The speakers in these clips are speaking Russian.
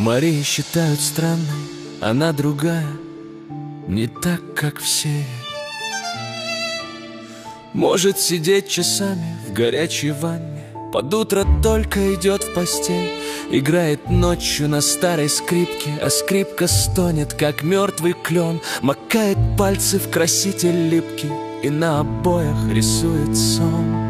Марии считают странной, она другая, не так, как все. Может сидеть часами в горячей ванне, под утро только идет в постель, играет ночью на старой скрипке, а скрипка стонет, как мертвый клен, макает пальцы в краситель липкий и на обоях рисует сон.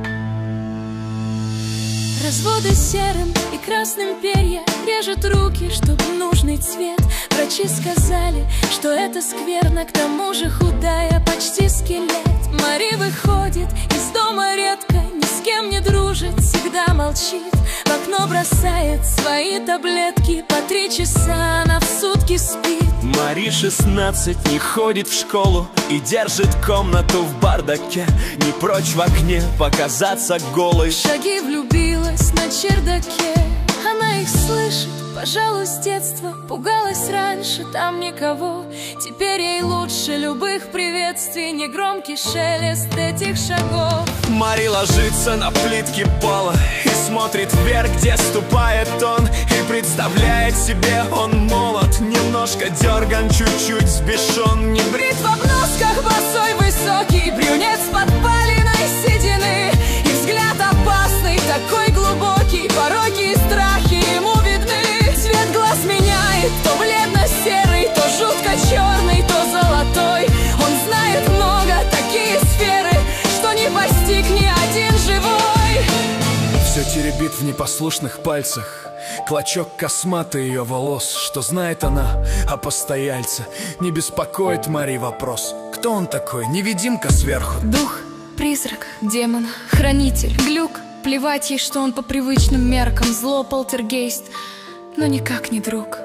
Разводы серым и красным перья режут руки, чтобы нужный цвет. Врачи сказали, что это скверно, к тому же худая, почти скелет. Мари выходит из дома редко, ни с кем не дружит, всегда молчит. В окно бросает свои таблетки, по 3 часа она в сутки спит. Мари 16, не ходит в школу и держит комнату в бардаке, не прочь в окне показаться голой. В шаги влюбилась на чердаке, она их слышит, пожалуй, с детства. Пугалась раньше, там никого, теперь ей лучше любых приветствий, негромкий шелест этих шагов. Мари ложится на плитке пола и смотрит вверх, где ступает он, и представляет себе, он молод, немножко дерган, чуть-чуть взбешен, не брит в обносках, босой, высокий, брюнет с подпалиной седины, и взгляд опасный, такой глубокий, пороки и страхи ему видны. Цвет глаз меняет, то бледно-серый, то жутко черный, то золотой. Он знает много, такие сферы, что не постиг ни один живой. Все теребит в непослушных пальцах клочок косматый ее волос. Что знает она о постояльце? Не беспокоит Мари вопрос: кто он такой, невидимка сверху? Дух, призрак, демон, хранитель, глюк. Плевать ей, что он по привычным меркам зло, полтергейст, но никак не друг.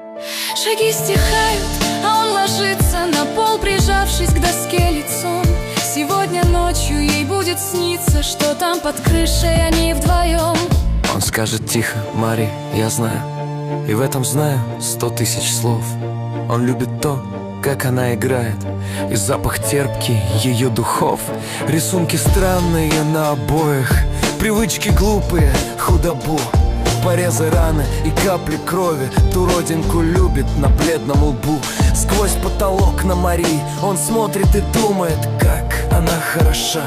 Шаги стихают, а он ложится на пол, прижавшись к доске лицом. Сегодня ночью ей будет сниться, что там под крышей они вдвоем. Он скажет тихо: Мари, я знаю, и в этом знаю 100 000 слов. Он любит то, как она играет, и запах терпкий ее духов. Рисунки странные на обоях, привычки глупые, худобу, порезы, раны и капли крови. Ту родинку любит на бледном лбу. Сквозь потолок на Мари он смотрит и думает, как она хороша.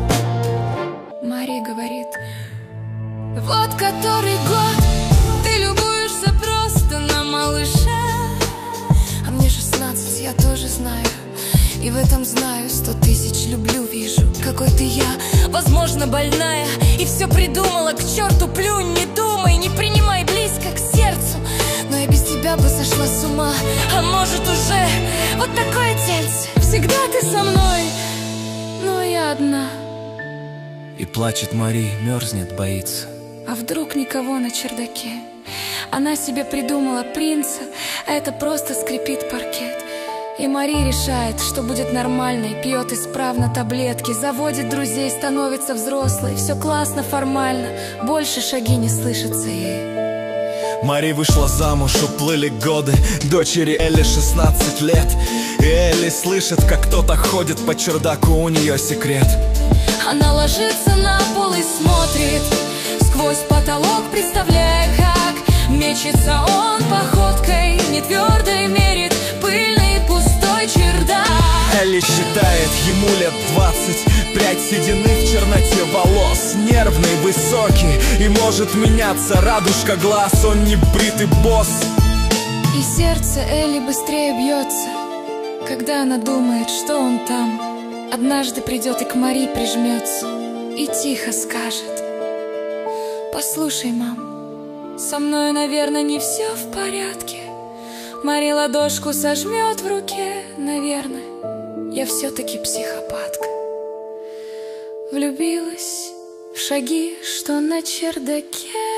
Мари говорит: вот который год ты любуешься просто на малыша. А мне 16, я тоже знаю, и в этом знаю 100 000 люблю, вижу, какой ты я. Возможно, больная, и все придумала, к черту плюнь, не думай, не принимай близко к сердцу. Но я без тебя бы сошла с ума, а может уже вот такое тельце. Всегда ты со мной, но я одна. И плачет Мари, мерзнет, боится. А вдруг никого на чердаке? Она себе придумала принца, а это просто скрипит паркет. И Мари решает, что будет нормальной, пьет исправно таблетки, заводит друзей, становится взрослой. Все классно, формально, больше шаги не слышатся ей. Мари вышла замуж, уплыли годы, дочери Элли 16 лет. И Элли слышит, как кто-то ходит по чердаку, у нее секрет. Она ложится на пол и смотрит сквозь потолок, представляя, как мечется он походкой нетвердой, мерит пыльный пустой чердак. Элли считает, ему лет 20, прядь седины в черноте волос, нервный, высокий, и может меняться радужка глаз. Он не бритый босс. И сердце Элли быстрее бьется, когда она думает, что он там. Однажды придет и к Мари прижмется и тихо скажет: послушай, мам, со мной, наверное, не все в порядке. Мари ладошку сожмет в руке, наверное, я все-таки психопатка. Влюбилась в шаги, что на чердаке.